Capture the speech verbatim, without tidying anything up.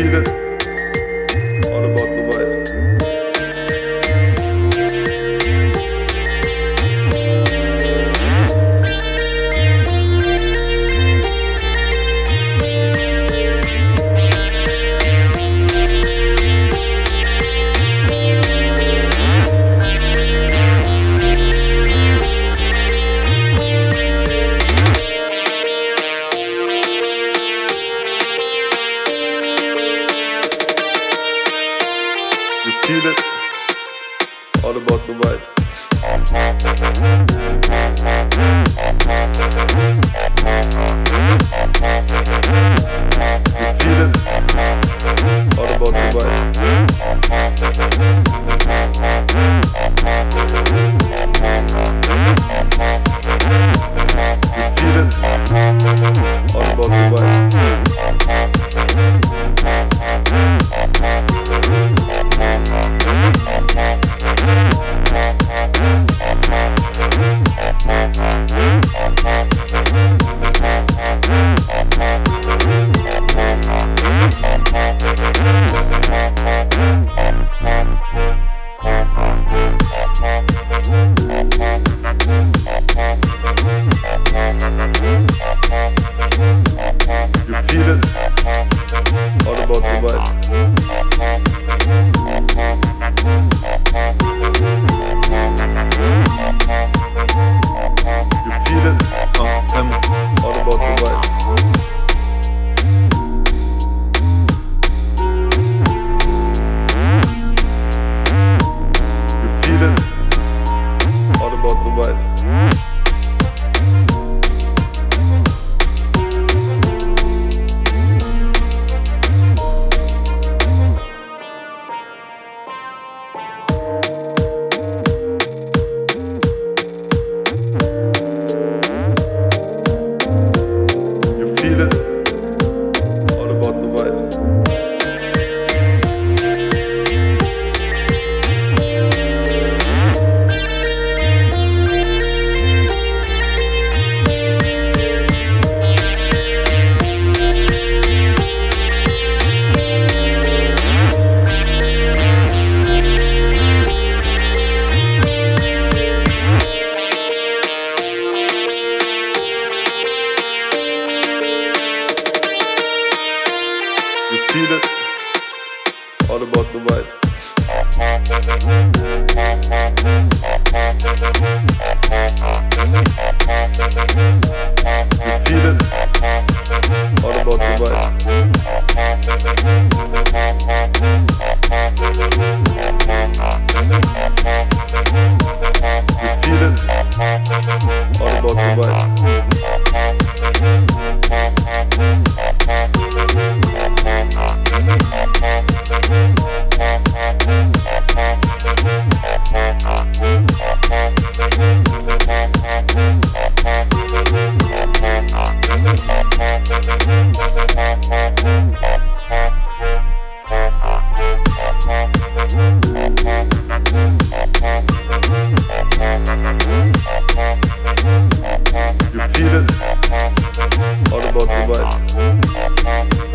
feel it, all about the vibes. You feel it, all about the vibes. You feel it, all about the vibes. You feel it, all about the vibes. You feel it, all about the vibes. You feel it, uh, um, all about the vibes. You feel it, all about the vibes. Feel it, all about the vibes. You feel it, all about the vibes. You feel it, all about the vibes. You feel it, all about the vibes. You feel it, all about the vibes.